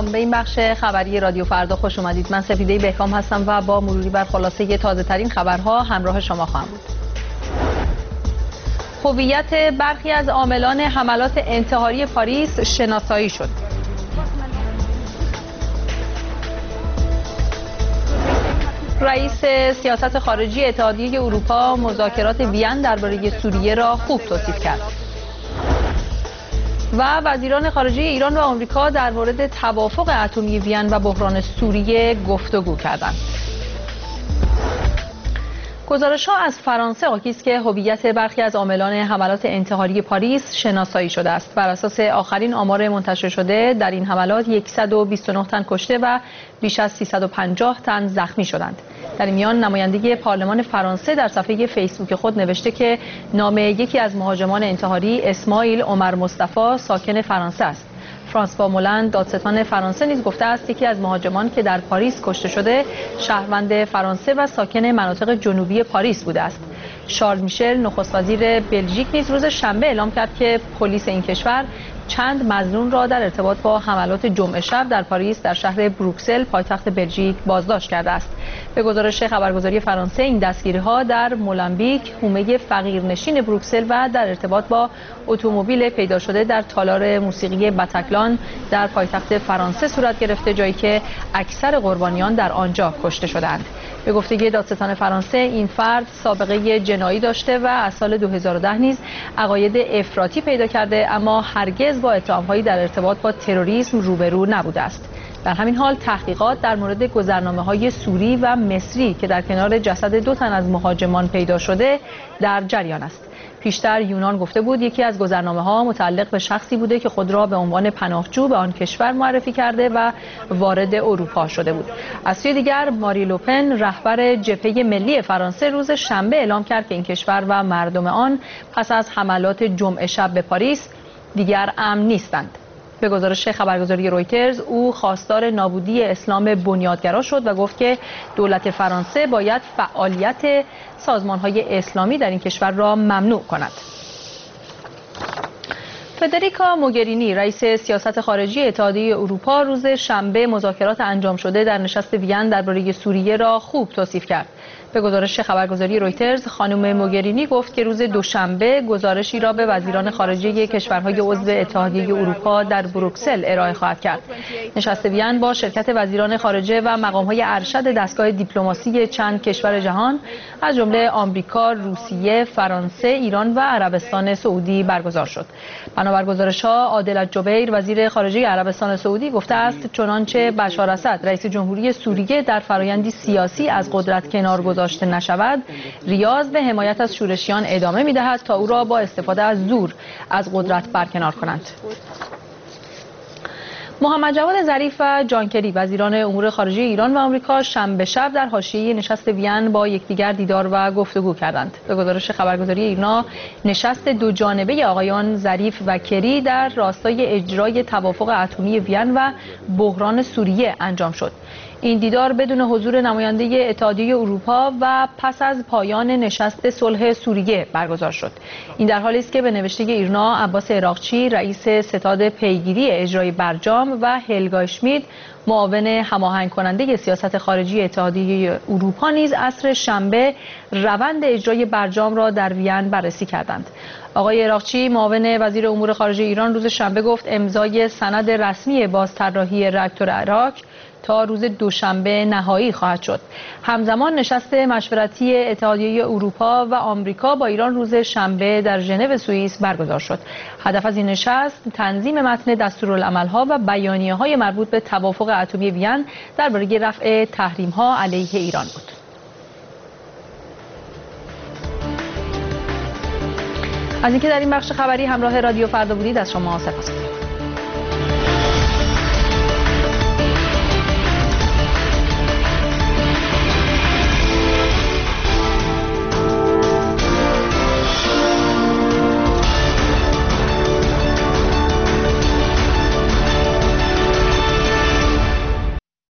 سلام، به این بخش خبری رادیو فردا خوش اومدید. من سپیده بهکام هستم و با مروری بر خلاصه تازه ترین خبرها همراه شما خواهم بود. هویت برخی از عاملان حملات انتحاری پاریس شناسایی شد. رئیس سیاست خارجی اتحادیه اروپا مذاکرات وین درباره سوریه را خوب توصیف کرد. و وزیران خارجه ایران و آمریکا در مورد توافق اتمی وین و بحران سوریه گفتگو کردند. گزارش‌ها از فرانسه حاکی است که هویت برخی از عاملان حملات انتحاری پاریس شناسایی شده است. بر اساس آخرین آمار منتشر شده در این حملات 129 تن کشته و بیش از 350 تن زخمی شدند. در این میان نماینده پارلمان فرانسه در صفحه فیسبوک خود نوشته که نام یکی از مهاجمان انتحاری اسماعیل عمر مصطفی ساکن فرانسه است. فرانسوا مولند دادستان فرانسه نیز گفته است یکی از مهاجمان که در پاریس کشته شده شهروند فرانسه و ساکن مناطق جنوبی پاریس بوده است. شارل میشل نخست وزیر بلژیک نیز روز شنبه اعلام کرد که پلیس این کشور چند مظنون را در ارتباط با حملات جمعه شب در پاریس در شهر بروکسل پایتخت بلژیک بازداشت کرده است. به گزارش خبرگزاری فرانسه این دستگیری‌ها در مولنبیک، حومه فقیرنشین بروکسل و در ارتباط با اتومبیل پیدا شده در تالار موسیقی بتکلان در پایتخت فرانسه صورت گرفته، جایی که اکثر قربانیان در آنجا کشته شدند. به گفته دادستان فرانسه این فرد سابقه جنایی داشته و از سال 2010 نیز عقاید افراطی پیدا کرده، اما هرگز با اتهام‌هایی در ارتباط با تروریسم روبرو نبوده است. در همین حال تحقیقات در مورد گذرنامه‌های سوری و مصری که در کنار جسد 2 تن از مهاجمان پیدا شده در جریان است. پیشتر یونان گفته بود یکی از گذرنامه‌ها متعلق به شخصی بوده که خود را به عنوان پناهجو به آن کشور معرفی کرده و وارد اروپا شده بود. از سوی دیگر ماری لوپن رهبر جبهه ملی فرانسه روز شنبه اعلام کرد که این کشور و مردم آن پس از حملات جمعه شب به پاریس دیگر امن نیستند. به گزارش خبرگزاری رویترز او خواستار نابودی اسلام بنیادگرا شد و گفت که دولت فرانسه باید فعالیت سازمان‌های اسلامی در این کشور را ممنوع کند. فدریکا موگرینی رئیس سیاست خارجی اتحادیه اروپا روز شنبه مذاکرات انجام شده در نشست وین درباره سوریه را خوب توصیف کرد. به گزارش خبرگزاری رویترز خانم موگرینی گفت که روز دوشنبه گزارشی را به وزیران خارجه کشورهای عضو اتحادیه اروپا در بروکسل ارائه خواهد کرد. نشست وین با شرکت وزیران خارجه و مقام‌های ارشد دستگاه دیپلماسی چند کشور جهان از جمله آمریکا، روسیه، فرانسه، ایران و عربستان سعودی برگزار شد. بنابر گزارش‌ها عادل الجبیر وزیر خارجه عربستان سعودی گفته است چنانچه بشار اسد رئیس جمهوری سوریه در فرآیندی سیاسی از قدرت کنار گذاشته نشود، ریاض به حمایت از شورشیان ادامه می‌دهد تا او را با استفاده از زور از قدرت برکنار کنند. محمد جواد ظریف و جان کری وزیران امور خارجه ایران و آمریکا شنبه شب در حاشیه نشست وین با یکدیگر دیدار و گفتگو کردند. به گزارش خبرگزاری ایرنا نشست دو جانبه آقایان ظریف و کری در راستای اجرای توافق اتمی وین و بحران سوریه انجام شد. این دیدار بدون حضور نماینده اتحادیه اروپا و پس از پایان نشست صلح سوریه برگزار شد. این در حالی است که به نوشته ایرنا عباس عراقچی رئیس ستاد پیگیری اجرای برجام و هلگا اشمیت معاون هماهنگ کننده سیاست خارجی اتحادیه اروپا نیز عصر شنبه روند اجرای برجام را در وین بررسی کردند. آقای عراقچی معاون وزیر امور خارجه ایران روز شنبه گفت امضای سند رسمی بازطراحی راکتور عراق تا روز دوشنبه نهایی خواهد شد. همزمان نشست مشورتی اتحادیه اروپا و آمریکا با ایران روز شنبه در ژنو سوئیس برگزار شد. هدف از این نشست تنظیم متن دستورالعمل‌ها و بیانیه‌های مربوط به توافق اتمی وین درباره رفع تحریم‌ها علیه ایران بود. از اینکه در این بخش خبری همراه رادیو فردا بودید از شما سپاسگزارم.